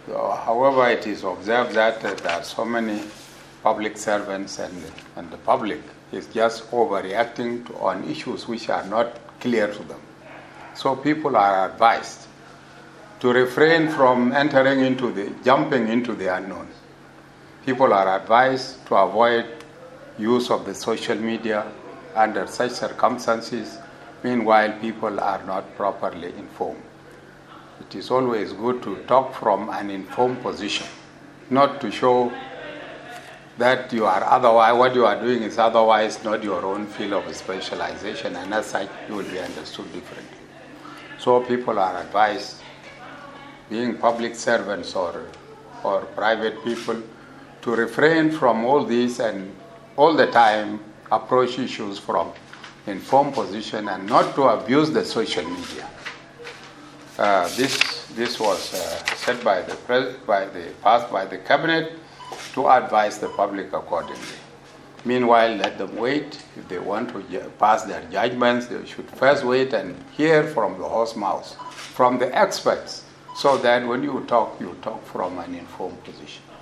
However, it is observed that there are so many public servants and the public is just overreacting on issues which are not clear to them. So people are advised to refrain from jumping into the unknown. People are advised to avoid use of the social media under such circumstances. Meanwhile, people are not properly informed. It is always good to talk from an informed position, not to show that you are otherwise, what you are doing is otherwise not your own field of specialization, and as such, you will be understood differently. So people are advised, being public servants or private people, to refrain from all this and all the time approach issues from informed position and not to abuse the social media. This was said passed by the cabinet to advise the public accordingly. Meanwhile, let them wait. If they want to pass their judgments, they should first wait and hear from the horse's mouth, from the experts, so that when you talk from an informed position.